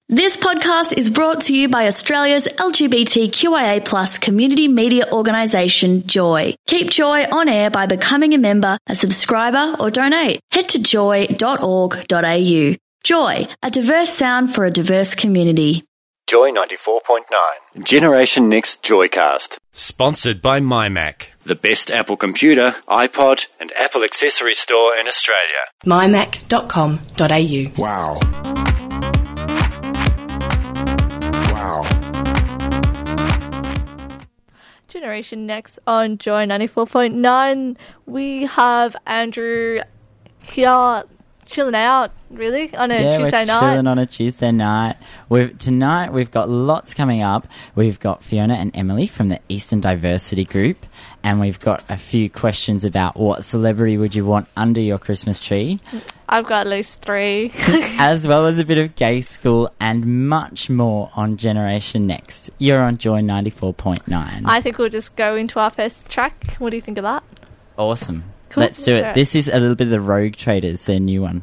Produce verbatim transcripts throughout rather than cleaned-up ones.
This podcast is brought to you by Australia's L G B T Q I A plus community media organisation, Joy. Keep Joy on air by becoming a member, a subscriber or donate. Head to joy dot org dot a u. Joy, a diverse sound for a diverse community. Joy ninety-four point nine. Generation Next Joycast. Sponsored by MyMac. The best Apple computer, iPod and Apple accessory store in Australia. my mac dot com dot a u. Wow. Wow. Generation Next on Joy ninety-four point nine. We have Andrew here chilling out, really, on a yeah, Tuesday we're night. chilling on a Tuesday night. We've, tonight we've got lots coming up. We've got Fiona and Emily from the Eastern Diversity Group, and we've got a few questions about what celebrity would you want under your Christmas tree, I've got at least three. as well as a bit of gay school and much more on Generation Next. You're on Joy ninety-four point nine. I think we'll just go into our first track. What do you think of that? Awesome. Cool. Let's do it. Alright. This is a little bit of the Rogue Traders, their new one.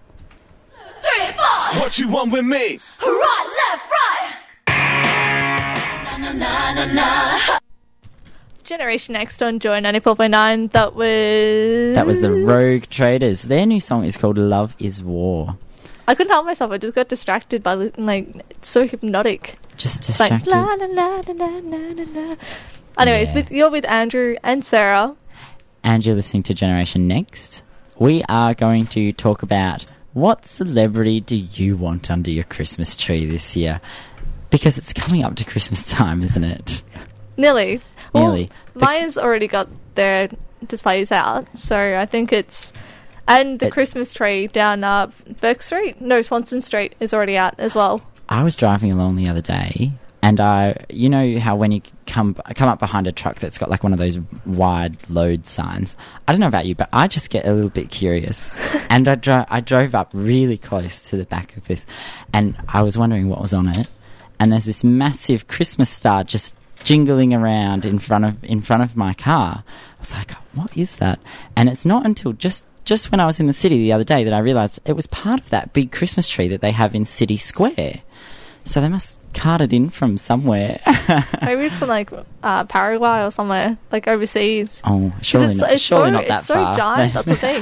Three, four. What you want with me? Right, left, right. Na, na, na, na, na. Generation Next on Joy ninety-four point nine. That was... That was the Rogue Traders. Their new song is called Love is War. I couldn't help myself. I just got distracted by, li- like, it's so hypnotic. Just It's like, distracted. la, la, la, la, la, la, la, la. Anyways, Yeah. with, you're with Andrew and Sarah. And you're listening to Generation Next. We are going to talk about what celebrity do you want under your Christmas tree this year? Because it's coming up to Christmas time, isn't it? Nearly. Well, Nearly. The- Maya's already got their displays out, so I think it's... And the It's- Christmas tree down uh, Burke Street, no, Swanson Street, is already out as well. I was driving along the other day, and I, you know how when you come come up behind a truck that's got like one of those wide load signs. I don't know about you, but I just get a little bit curious, and I dro- I drove up really close to the back of this, and I was wondering what was on it. And there's this massive Christmas star just jingling around in front of in front of my car. I was like, what is that? And it's not until just just when I was in the city the other day that I realised it was part of that big Christmas tree that they have in City Square. So they must cart it in from somewhere. Maybe it's from like uh, Paraguay or somewhere, like overseas. Oh, 'Cause surely it's, not. it's surely so, not that it's so far. giant, that's the thing.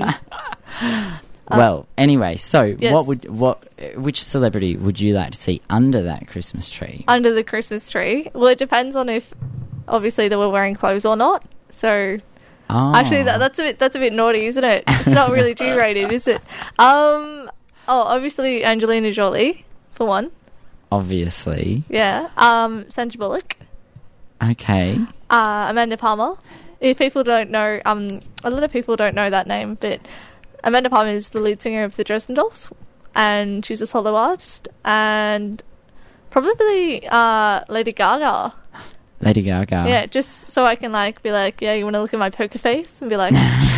Well, anyway, so yes. what would what which celebrity would you like to see under that Christmas tree? Under the Christmas tree. Well, it depends on if, obviously, they were wearing clothes or not. So... Oh. Actually, that, that's a bit that's a bit naughty, isn't it? It's not really G-rated, is it? Um, oh, obviously Angelina Jolie, for one. Obviously. Yeah. Um, Sandra Bullock. Okay. Uh, Amanda Palmer. If people don't know, um, a lot of people don't know that name, but Amanda Palmer is the lead singer of the Dresden Dolls, and she's a solo artist, and probably uh, Lady Gaga. Lady Gaga. Yeah, just so I can like be like, yeah, you want to look at my poker face and be like,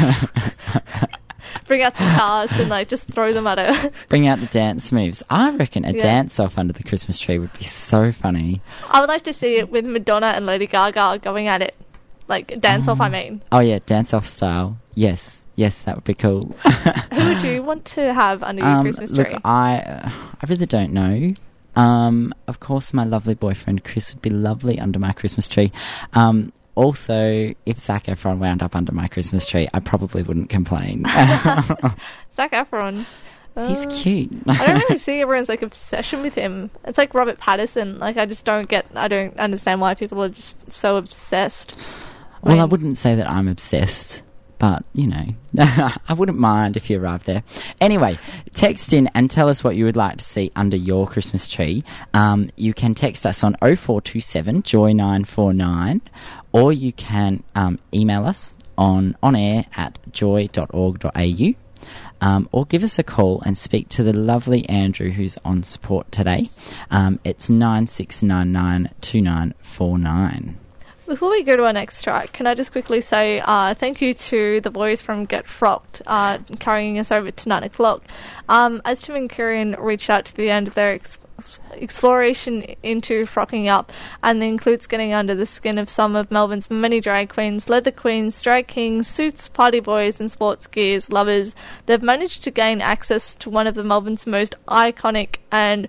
bring out some cards and like just throw them at her. Bring out the dance moves. I reckon a Yeah. dance off under the Christmas tree would be so funny. I would like to see it with Madonna and Lady Gaga going at it, like dance off. I mean, Oh yeah, dance off style. Yes, yes, that would be cool. who would you want to have under your um, Christmas look, tree? I, uh, I really don't know. Um, of course, my lovely boyfriend Chris would be lovely under my Christmas tree. Um, also, if Zac Efron wound up under my Christmas tree, I probably wouldn't complain. Zac Efron. He's Uh, cute. I don't really see everyone's like obsession with him. It's like Robert Pattinson. Like I just don't get. I don't understand why people are just so obsessed. Well, I mean- wouldn't say that I'm obsessed, but, you know, I wouldn't mind if you arrived there. Anyway, text in and tell us what you would like to see under your Christmas tree. Um, you can text us on oh four two seven, joy nine four nine, or you can um, email us on, on air at joy dot org dot a u. Um, or give us a call and speak to the lovely Andrew who's on support today. Um, it's nine six nine nine two nine four nine. Before we go to our next track, can I just quickly say uh, thank you to the boys from Get Frocked, uh, carrying us over to nine o'clock. Um, as Tim and Kieran reached out to the end of their ex- exploration into frocking up, and includes getting under the skin of some of Melbourne's many drag queens, leather queens, drag kings, suits, party boys and sports gears lovers, they've managed to gain access to one of the Melbourne's most iconic and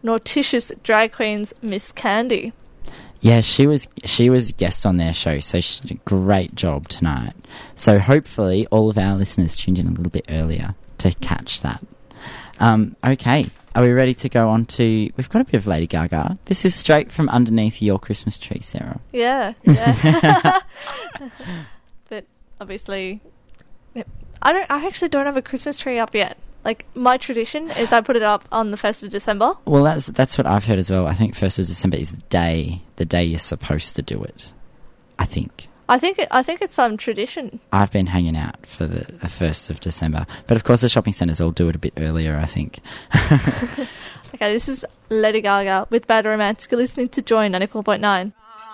Norticious drag queens Miss Candy. Yeah, she was she was guest on their show, so she did a great job tonight. So hopefully all of our listeners tuned in a little bit earlier to catch that. Um, okay, are we ready to go on to... We've got a bit of Lady Gaga. This is straight from underneath your Christmas tree, Sarah. Yeah, yeah. But obviously, I don't. I actually don't have a Christmas tree up yet. Like, my tradition is I put it up on the first of December. Well, that's that's what I've heard as well. I think first of December is the day the day you're supposed to do it. I think. I think it, I think it's some tradition. I've been hanging out for the, the first of December. But of course the shopping centres all do it a bit earlier, I think. Okay, this is Lady Gaga with Bad Romance. You're listening to Joy ninety-four point nine.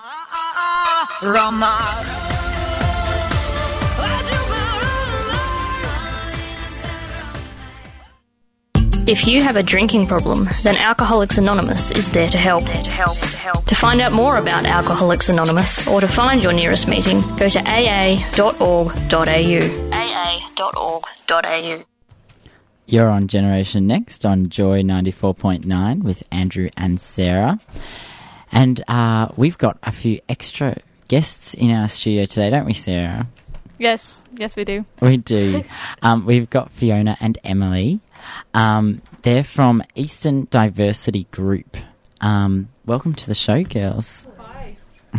If you have a drinking problem, then Alcoholics Anonymous is there to help. There to help. To help. To find out more about Alcoholics Anonymous or to find your nearest meeting, go to a a dot org dot a u. a a dot org dot a u. You're on Generation Next on Joy ninety-four point nine with Andrew and Sarah. And uh, we've got a few extra guests in our studio today, don't we, Sarah? Yes, yes we do. We do. um, we've got Fiona and Emily. Um, they're from Eastern Diversity Group. Um, welcome to the show, girls. Hi.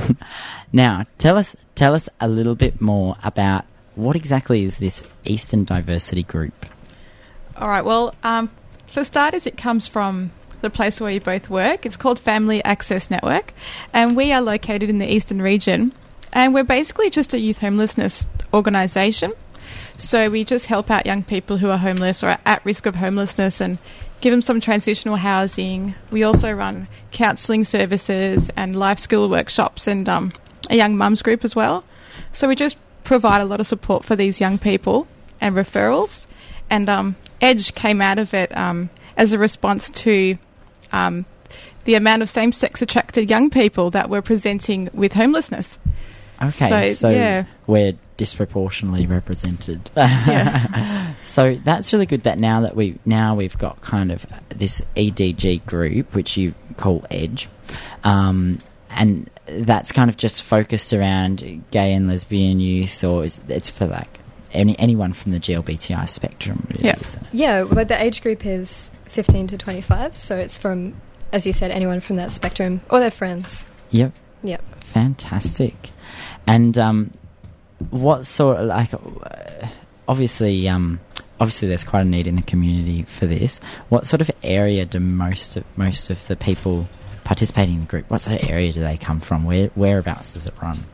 Now, tell us tell us a little bit more about what exactly is this Eastern Diversity Group? All right, well, um, for starters, it comes from the place where you both work. It's called Family Access Network, and we are located in the Eastern region, and we're basically just a youth homelessness organisation. So we just help out young people who are homeless or at risk of homelessness and give them some transitional housing. We also run counselling services and life skill workshops and um, a young mums group as well. So we just provide a lot of support for these young people and referrals. And um, Edge came out of it um, as a response to um, the amount of same-sex attracted young people that were presenting with homelessness. Okay, so, so yeah. we're disproportionately represented. Yeah. So that's really good that now that we now we've got kind of this E D G group, which you call Edge, um, and that's kind of just focused around gay and lesbian youth, or is, it's for like any anyone from the G L B T I spectrum, really, yeah. isn't it? Yeah, well, the age group is fifteen to twenty-five, so it's from, as you said, anyone from that spectrum or their friends. Yep. Yep. Fantastic. And um, what sort of, like, uh, obviously, um, obviously there's quite a need in the community for this. What sort of area do most of, most of the people participating in the group, what sort of area do they come from? Where Whereabouts does it run?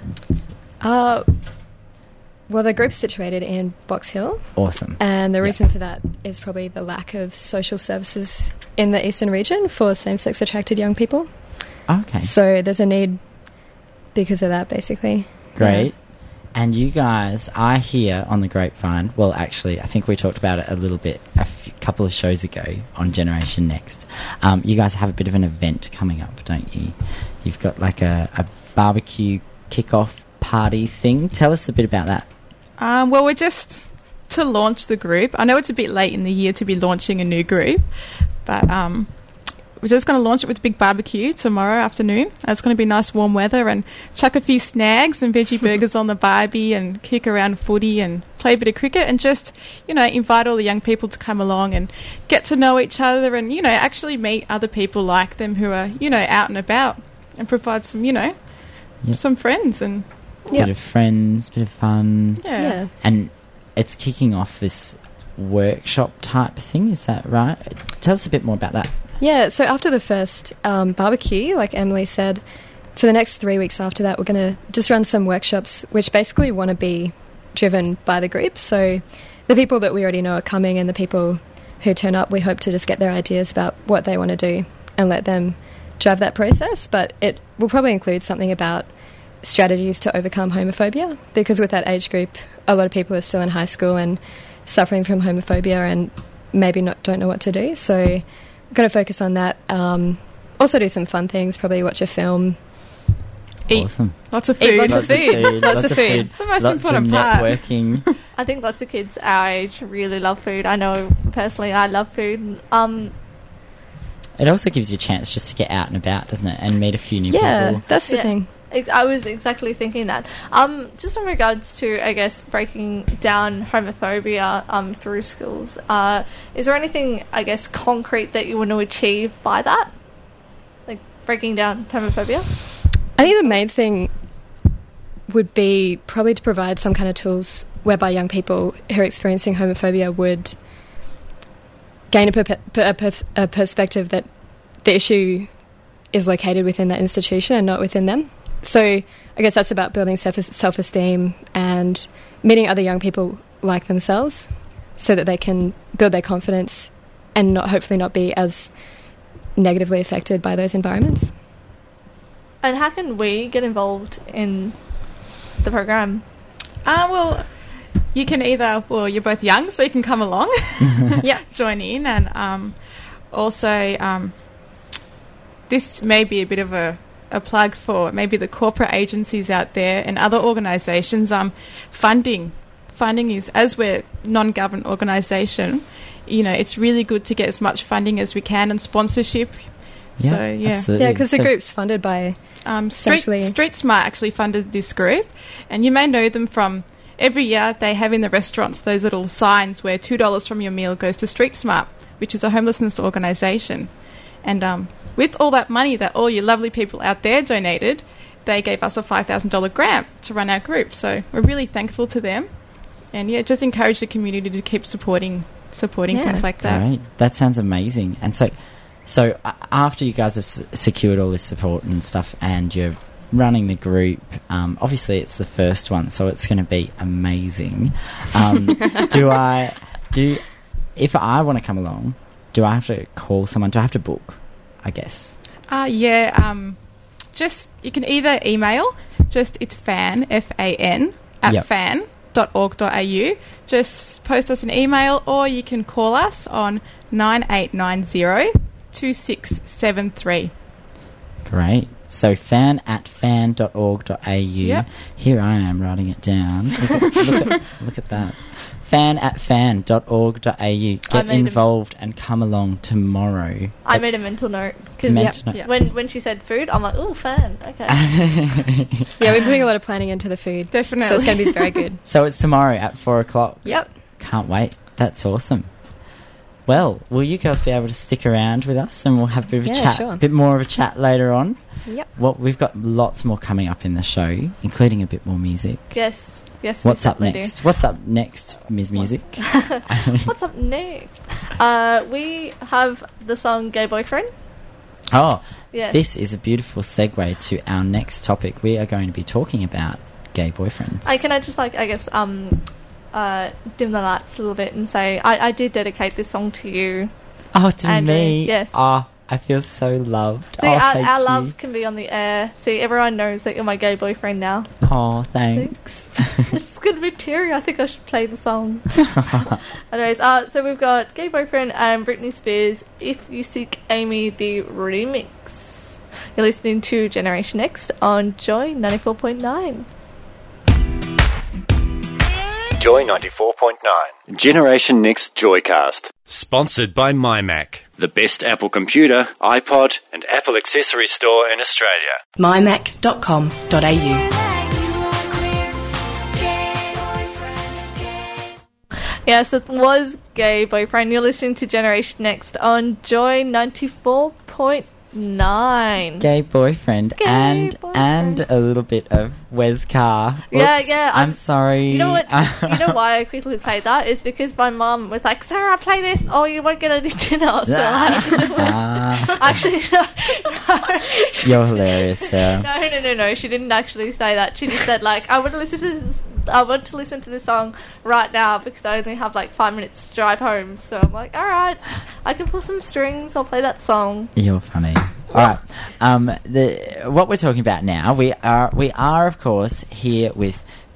Uh, well, the group's situated in Box Hill. Awesome. And the Yep. reason for that is probably the lack of social services in the Eastern region for same-sex attracted young people. Okay. So there's a need because of that, basically. Great. Yeah. And you guys, I hear on the grapevine, well, actually, I think we talked about it a little bit a few, couple of shows ago on Generation Next. Um, you guys have a bit of an event coming up, don't you? You've got like a, a barbecue kick-off party thing. Tell us a bit about that. Um, well, we're just to launch the group. I know it's a bit late in the year to be launching a new group, but um, we're just going to launch it with a big barbecue tomorrow afternoon. And it's going to be nice warm weather and chuck a few snags and veggie burgers on the barbie and kick around footy and play a bit of cricket and just, you know, invite all the young people to come along and get to know each other and, you know, actually meet other people like them who are, you know, out and about and provide some, you know, Yep. some friends and... Bit of friends, bit of fun. Yeah. Yeah. And it's kicking off this workshop type thing, is that right? Tell us a bit more about that. Yeah, so after the first um, barbecue, like Emily said, for the next three weeks after that, we're going to just run some workshops which basically want to be driven by the group. So the people that we already know are coming and the people who turn up, we hope to just get their ideas about what they want to do and let them drive that process. But it will probably include something about strategies to overcome homophobia, because with that age group, a lot of people are still in high school and suffering from homophobia and maybe not don't know what to do. So we're going to focus on that. Um, also do some fun things, probably watch a film. Eat. Awesome. Lots of food. Eat lots of food. Lots of food. It's the most Lots important of part. networking. I think lots of kids our age really love food. I know personally I love food. Um, it also gives you a chance just to get out and about, doesn't it, and meet a few new Yeah, people. that's the Yeah. thing. Ex- I was exactly thinking that. Um, just in regards to, I guess, breaking down homophobia um, through schools, uh, is there anything, I guess, concrete that you want to achieve by that? Like, breaking down homophobia? I think the main thing would be probably to provide some kind of tools whereby young people who are experiencing homophobia would gain a, per- a, per- a perspective that the issue is located within that institution and not within them. So I guess that's about building self- self-esteem and meeting other young people like themselves so that they can build their confidence and not hopefully not be as negatively affected by those environments. And how can we get involved in the program? Uh, well, you can either, well, you're both young, so you can come along, yeah, join in, and um, also um, this may be a bit of a, a plug for maybe the corporate agencies out there and other organisations. Um, funding, funding is, as we're non-government organisation, you know, it's really good to get as much funding as we can and sponsorship. Yeah, so yeah, absolutely. Yeah, because the So- group's funded by um, Street, essentially- Street Smart actually funded this group, and you may know them from every year they have in the restaurants those little signs where two dollars from your meal goes to Street Smart, which is a homelessness organisation. And um, with all that money that all you lovely people out there donated, they gave us a five thousand dollars grant to run our group. So we're really thankful to them. And yeah, just encourage the community to keep supporting supporting Yeah. things like that. Great. That sounds amazing. And so, so uh, after you guys have s- secured all this support and stuff, and you're running the group, um, obviously it's the first one, so it's going to be amazing. Um, do I do? If I want to come along, do I have to call someone? Do I have to book? I guess. Uh, yeah, um, just, you can either email, just, it's fan, F A N, at Yep. fan dot org dot a u. Just post us an email, or you can call us on nine eight nine zero, two six seven three. Great. So fan at fan dot org dot a u. Yep. Here I am writing it down. Look at, look at, look at that. Fan at fan dot org dot a u. I Get made a- involved and come along tomorrow. I That's- made a mental note because Mental note. Yeah. when when she said food, I'm like, oh, fan, okay. Yeah, we're putting a lot of planning into the food. Definitely. So it's going to be very good. So it's tomorrow at four o'clock. Yep. Can't wait. That's awesome. Well, will you girls be able to stick around with us, and we'll have a bit of a Yeah, chat, sure. a bit more of a chat later on? Yep. Well, we've got lots more coming up in the show, including a bit more music. Yes, yes. we What's up certainly do. next? What's up next, Miz Music? What's up next? Uh, we have the song "Gay Boyfriend." Oh, Yes. this is a beautiful segue to our next topic. We are going to be talking about gay boyfriends. I can I just like I guess um, uh, dim the lights a little bit and say I, I did dedicate this song to you. Oh, to Andrew, me? yes. Oh, I feel so loved. See, oh, our, thank our you. love can be on the air. See, everyone knows that you're my gay boyfriend now. Oh, thanks. It's gonna be teary. I think I should play the song. Anyways, uh, so we've got Gay Boyfriend and Britney Spears, If You Seek Amy, the remix. You're listening to Generation Next on Joy ninety-four point nine. Joy ninety-four point nine. Generation Next Joycast. Sponsored by MyMac. The best Apple computer, iPod, and Apple accessory store in Australia. my mac dot com dot a u. Yes, it was Gay Boyfriend. You're listening to Generation Next on Joy ninety-four point nine. Gay boyfriend Gay and boyfriend. and a little bit of Wes Carr. Yeah, Whoops, yeah, I'm I'm- sorry. You know what? You know why I quickly played that is because my mum was like, "Sarah, play this, or you won't get any dinner." So I had to do it. Ah, Actually, no, you're hilarious, Sarah. no, no, no, no. She didn't actually say that. She just said like, "I want to listen to this. I want to listen to this song right now because I only have like five minutes to drive home." So I'm like, "All right, I can pull some strings. I'll play that song." You're funny. All right. Um, the what we're talking about now, we are we are of course here with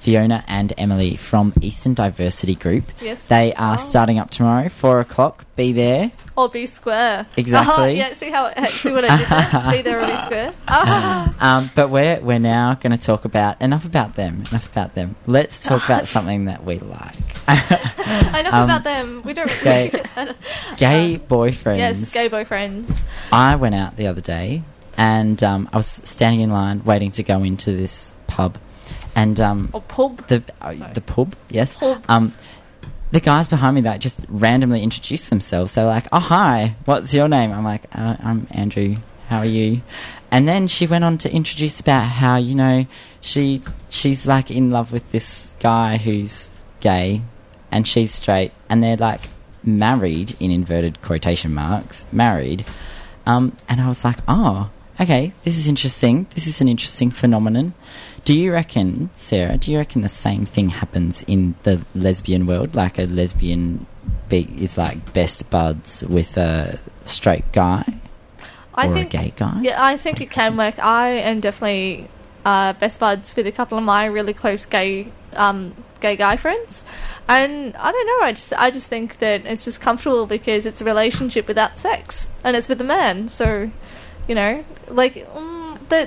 Fiona and Emily from Eastern Diversity Group. Yes. They are Oh. starting up tomorrow, four o'clock. Be there. Or be square. Exactly. Uh-huh, yeah, see how it, see what I did there? Be there or be square. Ah. Um, but we're we're now going to talk about enough about them. Enough about them. Let's talk about something that we like. Enough Um, about them. We don't gay- really Gay boyfriends. Yes, gay boyfriends. I went out the other day, and um, I was standing in line waiting to go into this pub, and um, Or pub. the uh, the pub, yes. Pub. Um, the guys behind me that just randomly introduced themselves. They were like, "Oh, hi, what's your name?" I'm like, uh, "I'm Andrew. How are you?" And then she went on to introduce about how, you know, she she's like in love with this guy who's gay, and she's straight, and they're like married in inverted quotation marks, married. Um, and I was like, "Oh, okay, this is interesting. This is an interesting phenomenon." Do you reckon, Sarah, do you reckon the same thing happens in the lesbian world? Like a lesbian be- is like best buds with a straight guy I or think, a gay guy? Yeah, I think it can work. I am definitely uh, best buds with a couple of my really close gay um, gay guy friends, and I don't know. I just I just think that it's just comfortable because it's a relationship without sex, and it's with a man. So, you know, like um, that.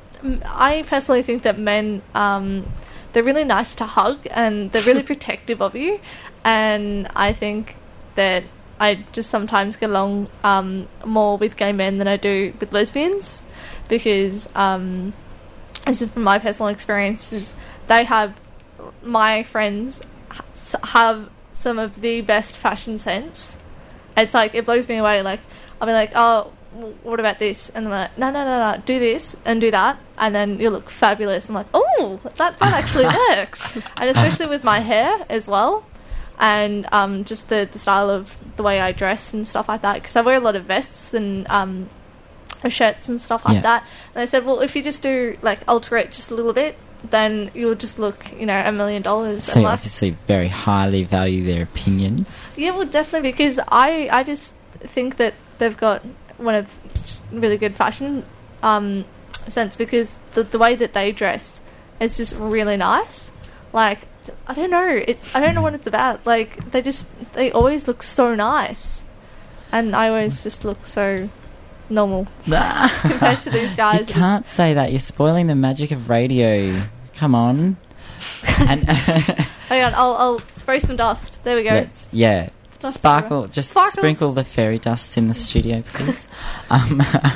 I personally think that men, um, they're really nice to hug and they're really protective of you, and I think that I just sometimes get along um, more with gay men than I do with lesbians, because um, as from my personal experiences, they have, my friends have some of the best fashion sense. It's like, it blows me away. Like, I'll be like, oh, what about this? And they're like, no, no, no, no, do this and do that, and then you look fabulous. I'm like, oh, that, that actually works. And especially with my hair as well, and um, just the, the style of the way I dress and stuff like that, because I wear a lot of vests and um, shirts and stuff like Yeah. that. And I said, well, if you just do, like, alter it just a little bit, then you'll just look, you know, a million dollars. So And you like, obviously very highly value their opinions. yeah, well, definitely, because I, I just think that they've got one of just really good fashion um, sense, because the the way that they dress is just really nice. Like, I don't know, it, I don't know what it's about. Like, they just, they always look so nice, and I always just look so normal compared to these guys. You can't say that. You're spoiling the magic of radio. Come on. And Hang on, I'll, I'll spray some dust. There we go. let's, yeah. Dust Sparkle. everywhere. Just Sparkles. sprinkle the fairy dust in the studio, please. um,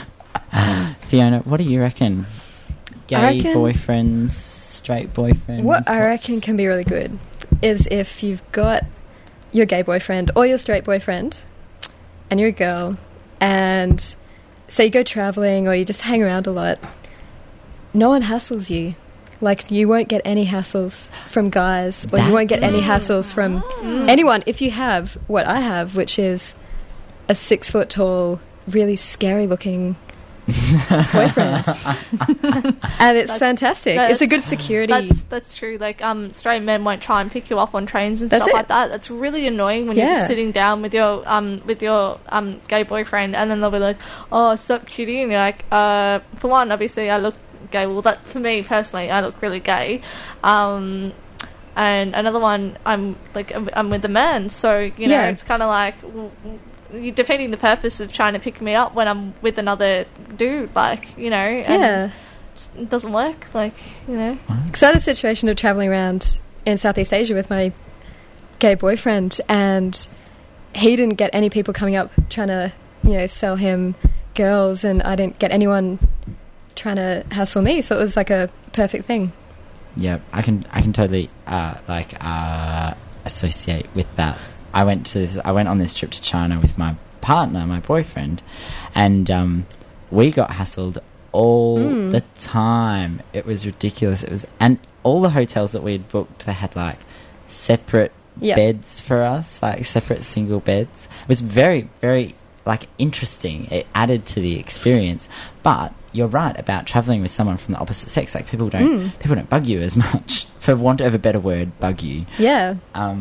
Fiona, what do you reckon? Gay reckon- boyfriends, straight boyfriends? What I what's- reckon can be really good is if you've got your gay boyfriend or your straight boyfriend and you're a girl, and so you go travelling or you just hang around a lot, no one hassles you. Like, you won't get any hassles from guys, or you won't get any hassles from anyone if you have what I have, which is a six foot tall, really scary looking boyfriend. And it's That's- fantastic. no, It's a that's- good security. That's that's true. Like, um, straight men won't try and pick you up on trains and That's stuff it. like that. That's really annoying when you're Yeah. just sitting down with your um with your um gay boyfriend, and then they'll be like, "Oh, sup, cutie," and you're like, "Uh, for one, obviously, I look gay. Well, that for me personally, I look really gay." Um, and another one, I'm like, I'm, I'm with a man, so you know, Yeah. it's kind of like. w- w- You're defeating the purpose of trying to pick me up when I'm with another dude, like, you know, and Yeah. just- it doesn't work, like, you know. Because I had a situation of travelling around in Southeast Asia with my gay boyfriend, and he didn't get any people coming up trying to, you know, sell him girls, and I didn't get anyone trying to hassle me, so it was like a perfect thing. Yeah, I can I can totally uh, like uh, associate with that. I went to this, I went on this trip to China with my partner, my boyfriend, and um, we got hassled all Mm. the time. It was ridiculous. It was, and all the hotels that we had booked, they had like separate Yeah. beds for us, like separate single beds. It was very, very like interesting. It added to the experience. But you're right about travelling with someone from the opposite sex. Like, people don't Mm. people don't bug you as much, for want of a better word, bug you. Yeah. Um, The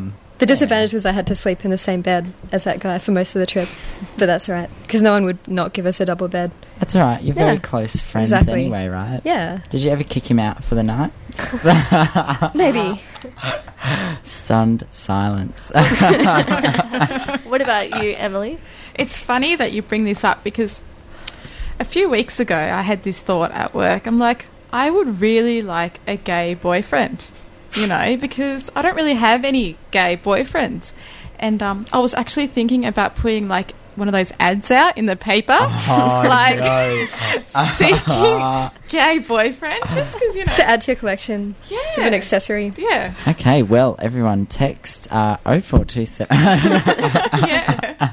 The disadvantage was I had to sleep in the same bed as that guy for most of the trip, but that's all right, because no one would not give us a double bed. That's all right. You're Yeah. very close friends Exactly. anyway, right? Yeah. Did you ever kick him out for the night? Maybe. Stunned silence. What about you, Emily? It's funny that you bring this up because a few weeks ago I had this thought at work. I'm like, I would really like a gay boyfriend, you know, because I don't really have any gay boyfriends. And um, I was actually thinking about putting like one of those ads out in the paper, Oh, like no. seeking gay boyfriend, just because, you know. To add to your collection. Yeah. Give an accessory. Yeah. Okay, well, everyone, text uh, oh four two seven. Yeah.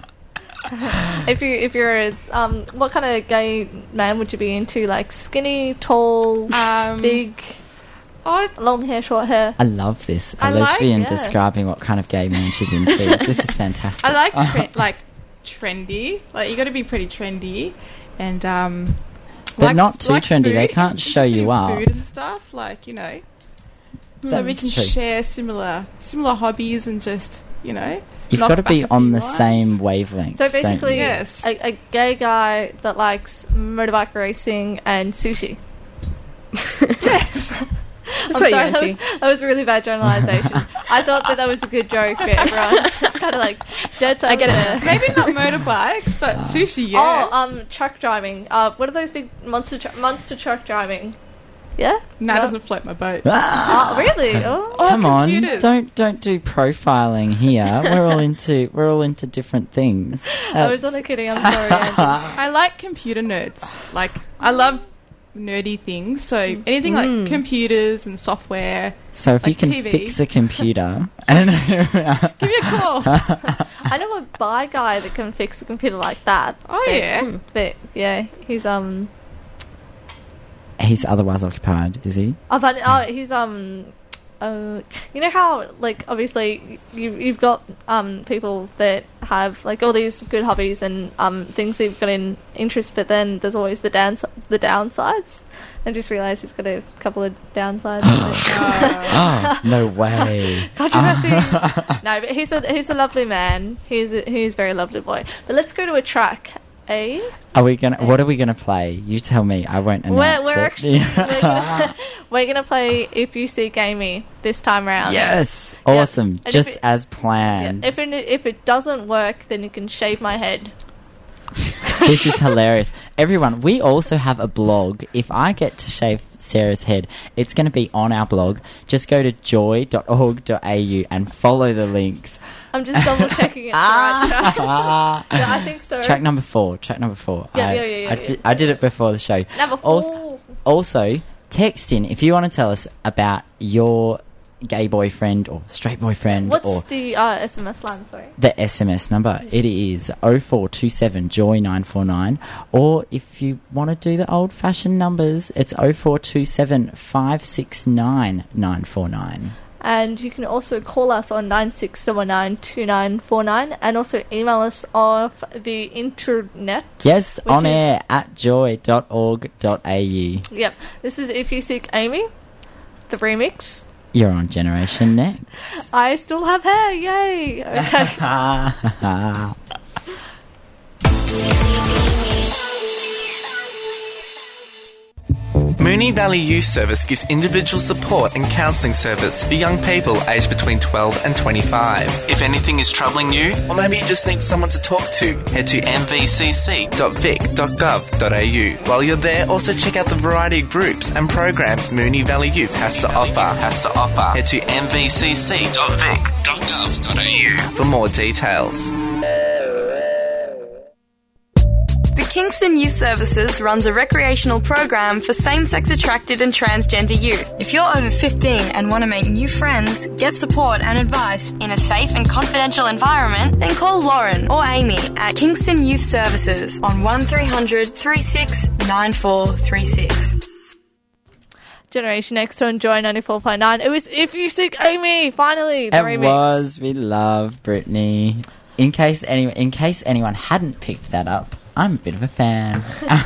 If you if you're a, um, what kind of gay man would you be into? Like skinny, tall, Um, big, Oh, long hair, short hair. I love this. A I like- lesbian yeah. describing what kind of gay man she's into. This is fantastic. I like tre- like trendy. Like you got to be pretty trendy, and um, But like- not too like trendy. They food, can't show you interested in up. Food and stuff, like you know, so we That's can true. share similar similar hobbies and just you know. You've knock got to back be a on few the lines. same wavelength. So don't basically, you? Yes. a, a gay guy that likes motorbike racing and sushi. Yes. I'm what sorry, you're that into. was, that was a really bad generalisation. I thought that that was a good joke for everyone. It's kind of like dead I get it now. Maybe not motorbikes, but sushi. Yeah. Oh, um, truck driving. Uh, what are those big monster tr- monster truck driving? Yeah. no, it No? doesn't float my boat. Ah! Oh, really? Oh. Oh, Come on! computers. Don't don't do profiling here. We're all into we're all into different things. I was That's- only kidding. I'm sorry. Andy. I like computer nerds. Like I love nerdy things. So anything like Mm. computers and software. So if you like can T V. fix a computer, and Give me a call. I know a bi guy that can fix a computer like that. Oh, But- yeah? But yeah, he's um. he's otherwise occupied, is he? Oh, but oh, he's um. Uh, you know how, like, obviously you, you've got um, people that have like all these good hobbies and um, things they've got in interest, but then there's always the downs the downsides. I just realised he's got a couple of downsides. Oh, no way! Controversy. No, but he's a he's a lovely man. He's a, he's a very lovely boy. But let's go to a track. Eh? Are we gonna? What are we gonna play? You tell me. I won't announce We're, we're it. actually we're gonna, we're gonna play If You Seek Amy this time round. Yes, Yeah. awesome. And Just if it- as Yeah. planned. If it, if it doesn't work, then you can shave my head. This is hilarious. Everyone, we also have a blog. If I get to shave Sarah's head, it's going to be on our blog. Just go to joy dot org dot a u and follow the links. I'm just double checking it's the right track. Ah. Yeah, I think so. It's track number four. Track number four. Yeah, I, yeah, yeah, yeah, I, yeah. Did, I did it before the show. Number Also, four. also, text in if you want to tell us about your gay boyfriend or straight boyfriend What's or the uh, S M S line? Sorry. the S M S number. It is oh four two seven joy nine four nine, or if you want to do the old fashioned numbers, it's oh four two seven five six nine nine four nine. And you can also call us on nine six nine nine two nine four nine and also email us off the internet. Yes, which on is- air at joy dot org dot a u. Yep. This is If You Seek Amy, the remix. You're on Generation Next. I still have hair, yay! Okay. Moonee Valley Youth Service gives individual support and counselling service for young people aged between twelve and twenty-five. If anything is troubling you, or maybe you just need someone to talk to, head to m v c c dot vic dot gov dot a u. While you're there, also check out the variety of groups and programs Moonee Valley Youth has to offer. Has to offer. Head to m v c c dot vic dot gov dot a u for more details. The Kingston Youth Services runs a recreational program for same-sex attracted and transgender youth. If you're over fifteen and want to make new friends, get support and advice in a safe and confidential environment, then call Lauren or Amy at Kingston Youth Services on one three hundred three six nine four three six. Generation Next on Joy ninety-four point nine. It was If You Seek Amy, finally, the It remix. was. We love Britney. In case any, in case anyone hadn't picked that up, I'm a bit of a fan.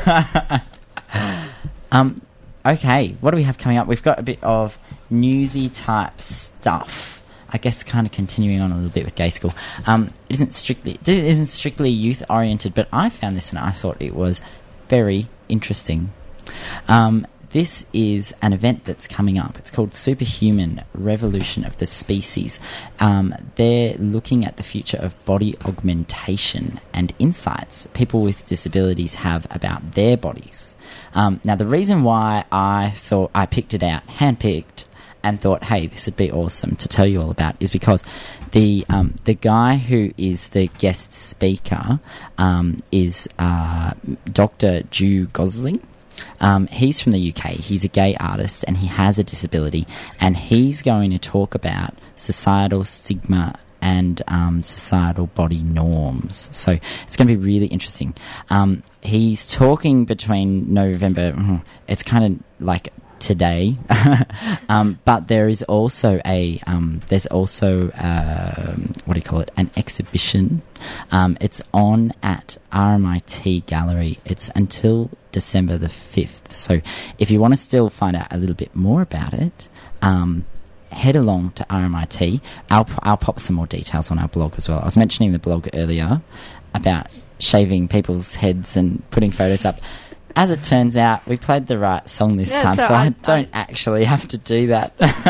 um, okay, what do we have coming up? We've got a bit of newsy type stuff. I guess kind of continuing on a little bit with Gay School. Um, it isn't strictly it isn't strictly youth oriented, but I found this and I thought it was very interesting. Um, this is an event that's coming up. It's called Superhuman Revolution of the Species. Um, they're looking at the future of body augmentation and insights people with disabilities have about their bodies. Um, now, the reason why I thought I picked it out, handpicked, and thought, hey, this would be awesome to tell you all about, is because the um, the guy who is the guest speaker um, is uh, Doctor Drew Gosling. Um, he's from the U K. He's a gay artist and he has a disability, and he's going to talk about societal stigma and um, societal body norms. So it's going to be really interesting. Um, he's talking between November, it's kind of like today, um, but there is also a um, there's also uh, what do you call it? An exhibition. Um, it's on at R M I T Gallery. It's until December the fifth. So if you want to still find out a little bit more about it, um, head along to R M I T. I'll I'll pop some more details on our blog as well. I was mentioning the blog earlier about shaving people's heads and putting photos up. As it turns out, we played the right song this yeah, time, so, so I, I don't I, actually have to do that.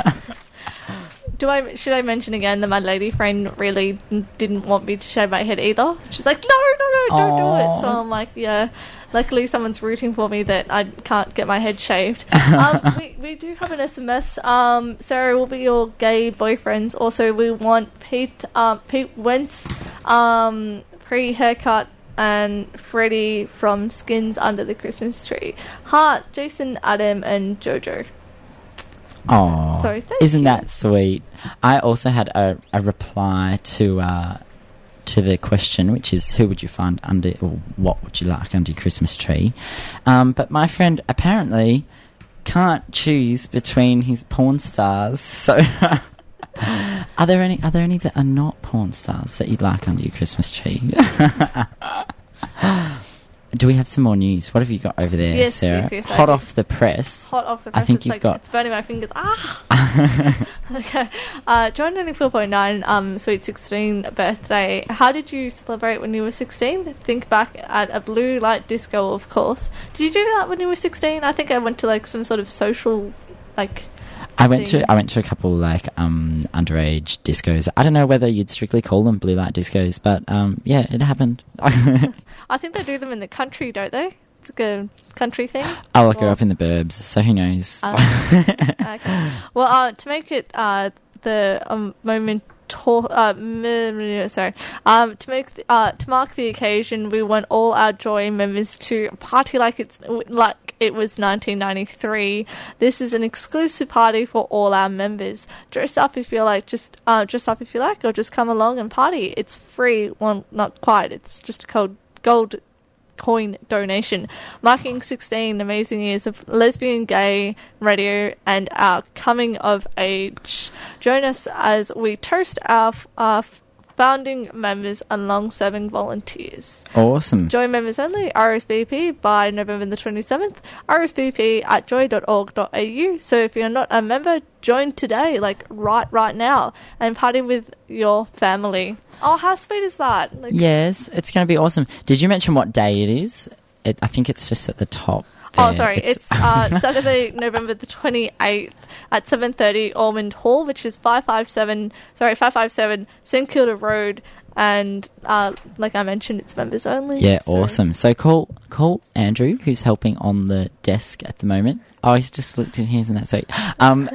Do I? Should I mention again that my lady friend really didn't want me to shave my head either? She's like, no, no, no, don't Aww. do it. So I'm like, yeah. Luckily, someone's rooting for me that I can't get my head shaved. um, we, we do have an S M S. Um, Sarah will be your gay boyfriends. Also, we want Pete um, Pete Wentz um, pre-haircut and Freddie from Skins Under the Christmas Tree. Hart, Jason, Adam, and Jojo. Oh, so isn't you. that sweet? I also had a, a reply to uh, to the question, which is who would you find under, or what would you like under your Christmas tree? Um, but my friend apparently can't choose between his porn stars. So, are there any? Are there any that are not porn stars that you'd like under your Christmas tree? Do we have some more news? What have you got over there, yes, Sarah? Yes, yes, Hot off the press. Hot off the press. I think it's you've like, got. It's burning my fingers. Ah. Okay. Uh, Joy ninety-four point nine, um, sweet sixteen birthday. How did you celebrate when you were sixteen? Think back at a blue light disco, of course. Did you do that when you were sixteen? I think I went to like some sort of social, like. I went thing. to I went to a couple like um, underage discos. I don't know whether you'd strictly call them blue light discos, but um, yeah, it happened. I think they do them in the country, don't they? It's like a country thing. Oh, I grew up in the burbs, so who knows? Um, okay. Well, uh, to make it uh, the um, moment. To- uh, m- sorry. Um, to make th- uh, to mark the occasion, we want all our Joy members to party like it's like it was nineteen ninety-three. This is an exclusive party for all our members. Dress up if you like, just uh, dress up if you like, or just come along and party. It's free. Well, not quite. It's just a cold gold coin donation, marking sixteen amazing years of lesbian, gay radio and our coming of age. Join us as we toast our, our founding members and long-serving volunteers. Awesome. Joy members only, R S V P by November the twenty-seventh, R S V P at joy dot org dot a u. So if you're not a member, join today, like right right now, and party with your family. Oh, how sweet is that? Like, yes, it's going to be awesome. Did you mention what day it is? It, I think it's just at the top there. Oh, sorry. It's, it's uh, Saturday, November the twenty-eighth at seven thirty, Ormond Hall, which is five five seven, sorry, five five seven St Kilda Road. And uh, like I mentioned, it's members only. Yeah, so. Awesome. So call call Andrew, who's helping on the desk at the moment. Oh, he's just looked in here, isn't that sweet? Um,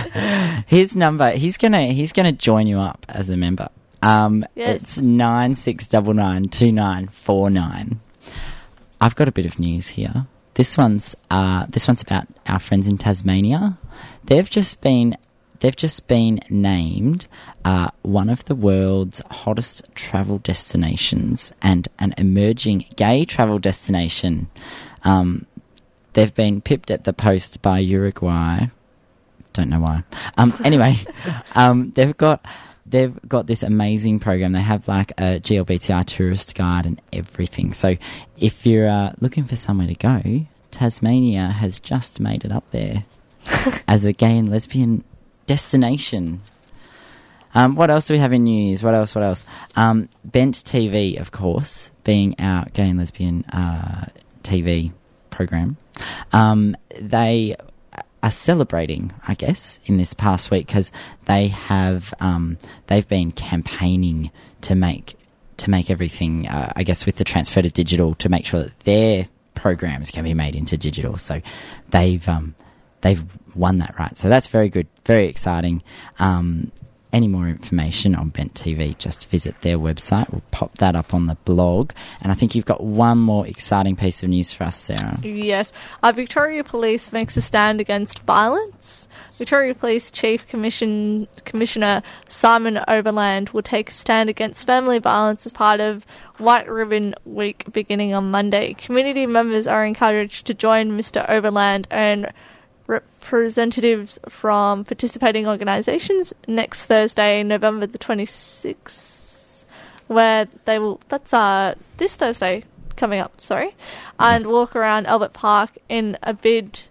his number, he's gonna he's gonna join you up as a member. Um, yes. It's nine six nine nine two nine four nine. I've got a bit of news here. This one's uh, this one's about our friends in Tasmania. They've just been they've just been named uh, one of the world's hottest travel destinations and an emerging gay travel destination. Um, they've been pipped at the post by Uruguay. Don't know why. Um, anyway, um, they've got. They've got this amazing program. They have like a G L B T I tourist guide and everything. So if you're uh, looking for somewhere to go, Tasmania has just made it up there as a gay and lesbian destination. Um, what else do we have in news? What else? What else? Um, Bent T V, of course, being our gay and lesbian uh, T V program. Um, they are celebrating, I guess, in this past week because they have um, they've been campaigning to make to make everything, uh, I guess, with the transfer to digital, to make sure that their programs can be made into digital. So they've um, they've won that right. So that's very good, very exciting. Um, any more information on Bent T V, just visit their website. We'll pop that up on the blog. And I think you've got one more exciting piece of news for us, Sarah. Yes. Uh, Victoria Police makes a stand against violence. Victoria Police Chief Commission, Commissioner Simon Overland will take a stand against family violence as part of White Ribbon Week beginning on Monday. Community members are encouraged to join Mister Overland and representatives from participating organisations next Thursday, November the twenty-sixth, where they will, that's uh, this Thursday coming up, sorry, and yes. walk around Albert Park in a bid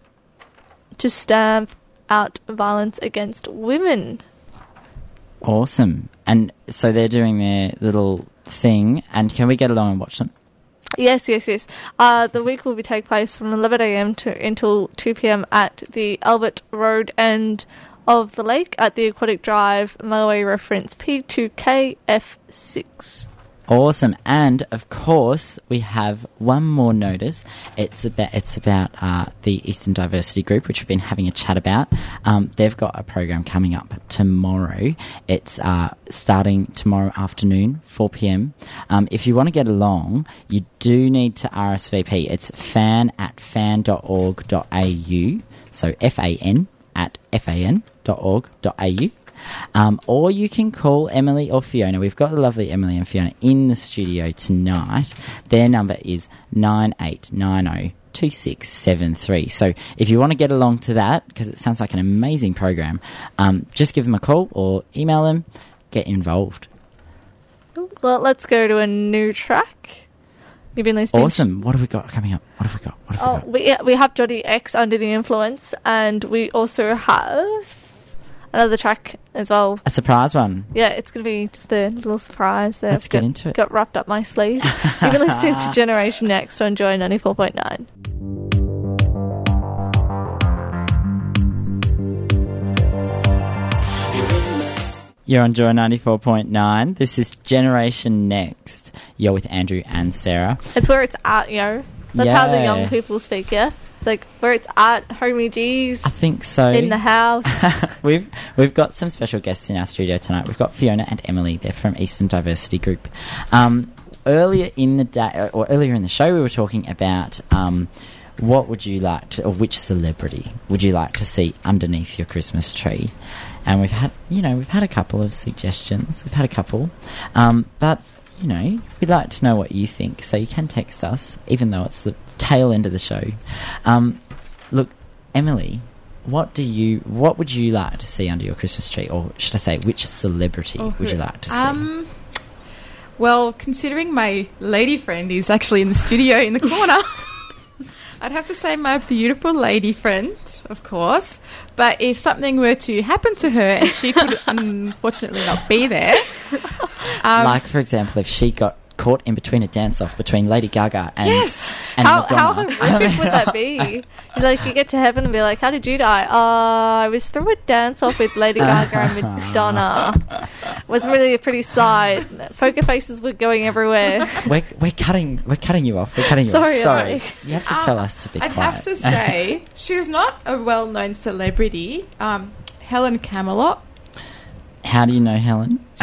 to stamp out violence against women. Awesome. And so they're doing their little thing, and can we get along and watch them? Yes, yes, yes. Uh, the week will be take place from eleven a.m. to until two p.m. at the Albert Road end of the lake at the Aquatic Drive, motorway reference P two K F six. Awesome. And of course we have one more notice. It's about it's about uh, the Eastern Diversity Group, which we've been having a chat about. Um, they've got a program coming up tomorrow. It's uh, starting tomorrow afternoon, four p.m. Um, if you want to get along, you do need to R S V P. It's fan at fan dot org dot a u. So F A N at F A N dot org dot a u. Um, or you can call Emily or Fiona. We've got the lovely Emily and Fiona in the studio tonight. Their number is nine eight nine zero two six seven three. So if you want to get along to that, because it sounds like an amazing program, um, just give them a call or email them, get involved. Well, let's go to a new track. You've been listening. Awesome. What have we got coming up? What have we got? What have oh, we got? We, yeah, we have Jody X, Under the Influence, and we also have another track as well. A surprise one. Yeah, it's going to be just a little surprise that Let's I've get got, into it. got wrapped up my sleeve. You've been listening to Generation Next on Joy ninety-four point nine. You're on Joy ninety-four point nine. This is Generation Next. You're with Andrew and Sarah. It's where it's at, yo. That's yeah. how the young people speak, yeah? It's like where it's at, homie G's. I think so. In the house. we've we've got some special guests in our studio tonight. We've got Fiona and Emily. They're from Eastern Diversity Group. Um, earlier in the day, or earlier in the show, we were talking about um, what would you like to, or which celebrity would you like to see underneath your Christmas tree? And we've had, you know, we've had a couple of suggestions. We've had a couple, um, but you know, we'd like to know what you think. So you can text us, even though it's the tail end of the show. Um, look, Emily, what do you, what would you like to see under your Christmas tree, or should I say, which celebrity oh, would you like to see? Um, well, considering my lady friend is actually in the studio in the corner, I'd have to say my beautiful lady friend, of course. But if something were to happen to her and she could unfortunately not be there, um, like for example, if she got caught in between a dance-off between Lady Gaga and, yes. and how, Madonna. How horrific would that be? You like you get to heaven and be like, "How did you die?" Uh, I was through a dance-off with Lady Gaga and Madonna. It was really a pretty sight. Poker faces were going everywhere. We're we're cutting we're cutting you off. We're cutting you Sorry, off. Sorry, Sorry. You have to tell um, us to be I'd quiet. have to say she's not a well-known celebrity. Um, Helen Camelot. How do you know Helen? She,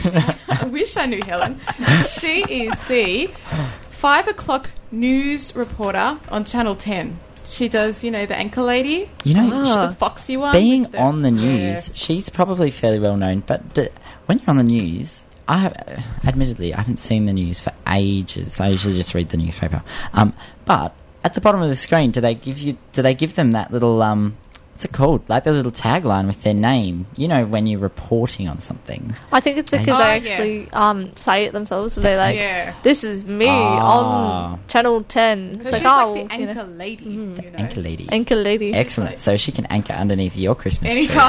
I wish I knew Helen. She is the five o'clock news reporter on Channel ten. She does, you know, the anchor lady. You know, oh. the foxy one. Being the, on the news, yeah. she's probably fairly well known. But d- when you're on the news, I have, uh, admittedly, I haven't seen the news for ages. I usually just read the newspaper. Um, but at the bottom of the screen, do they give you? Do they give them that little um? what's it called? Like the little tagline with their name. You know, when you're reporting on something. I think it's because Oh, they yeah. actually um, say it themselves. So they're like, Yeah. "This is me Ah. on Channel ten." It's Because like, she's oh, like the you anchor know, lady, you know. Anchor lady. anchor lady. Excellent. So she can anchor underneath your Christmas tree. Anytime.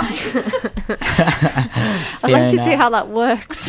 I'd like to Fiona. see how that works.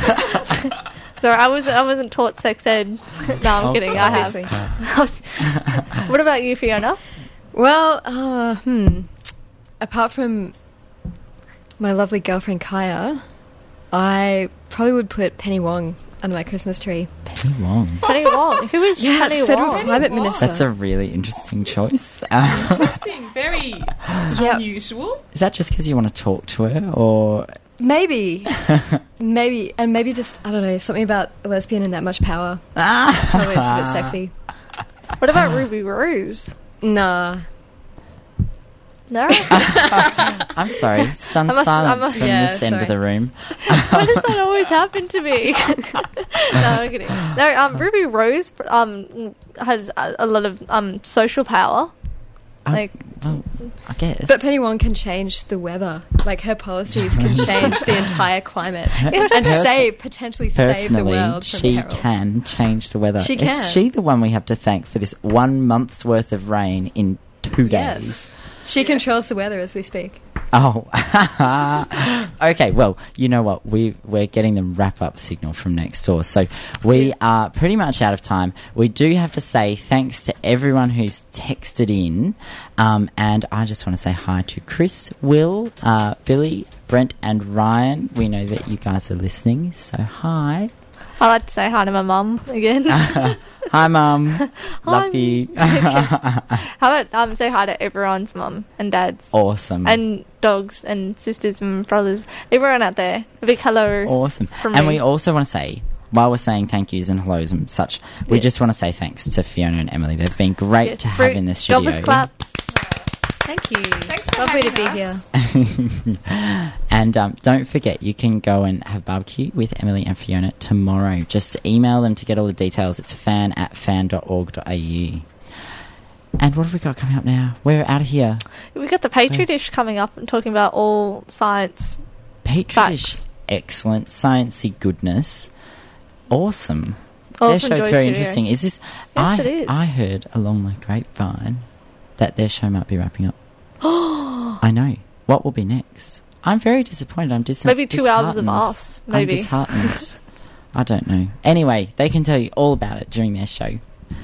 Sorry, I wasn't. I wasn't taught sex ed. No, I'm Oh, kidding. I have. Obviously. What about you, Fiona? Well, uh, hmm. Apart from my lovely girlfriend Kaya, I probably would put Penny Wong under my Christmas tree. Penny Wong. Penny Wong. Who is Yeah, Penny Federal Wong? Climate Wong. Minister. That's a really interesting choice. Uh, Interesting. Very Yep. unusual. is that just because you want to talk to her, or Maybe. Maybe. And maybe just, I don't know, something about a lesbian and that much power. ah? It's probably it's a bit sexy. What about Ruby Rose? Nah. No. I'm sorry, stunned I must- I silence must- from yeah, this end of sorry. the room. Why does that always happen to me? No, I'm kidding. No, um, Ruby Rose um has a, a lot of um social power. Um, Like, well, I guess. But Penny Wong can change the weather. Like, her policies can change the entire climate and Perso- save, potentially save the Personally, world from she peril. can change the weather. She Is can. she the one we have to thank for this one month's worth of rain in two Yes. days? She controls the weather as we speak. Oh, okay. Well, you know what? We we're getting the wrap up signal from next door, so we are pretty much out of time. We do have to say thanks to everyone who's texted in, um, and I just want to say hi to Chris, Will, uh, Billy, Brent, and Ryan. We know that you guys are listening, so hi. I like to say hi to my mum again. Hi, Mum. Love you. How about um say hi to everyone's mum and dads Awesome. and dogs and sisters and brothers, everyone out there. A big hello. Awesome. from And me. we also want to say, while we're saying thank yous and hellos and such, we Yeah. just want to say thanks to Fiona and Emily. They've been great Yes, to have fruit- in the studio. Golfers clap. Thank you. Thanks for Lovely to having be us. here. And um, don't forget, you can go and have barbecue with Emily and Fiona tomorrow. Just email them to get all the details. It's fan at fan dot org dot a u. And what have we got coming up now? We're out of here. We've got the Petri dish coming up and talking about all science. Petri dish. Facts. Excellent. Sciencey goodness. Awesome. All Their from show's Joy very Studios. interesting. Is this? Yes, I, it is. I heard along the grapevine that their show might be wrapping up. I know. What will be next? I'm very disappointed. I'm dis- Maybe two hours of disheartened. us, maybe. I'm disheartened. I don't know. Anyway, they can tell you all about it during their show.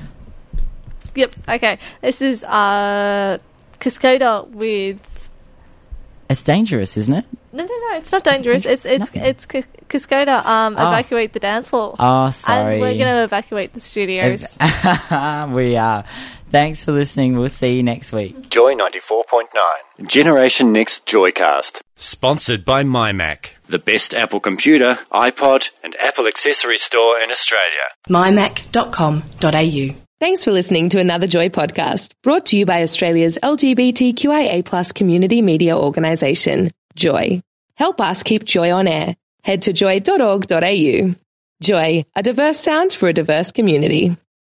Yep. Okay. This is uh, Cascada with. It's dangerous, isn't it? No, no, no. It's not dangerous. It's dangerous? it's No. it's Ca- Cascada. Um, Oh. evacuate the dance floor. Oh, sorry. And we're gonna evacuate the studios. we are. Thanks for listening. We'll see you next week. Joy ninety-four point nine. Generation Next Joycast. Sponsored by MyMac. The best Apple computer, iPod, and Apple accessory store in Australia. my mac dot com dot a u. Thanks for listening to another Joy podcast, brought to you by Australia's L G B T Q I A plus community media organisation, Joy. Help us keep Joy on air. Head to joy dot org dot a u. Joy, a diverse sound for a diverse community.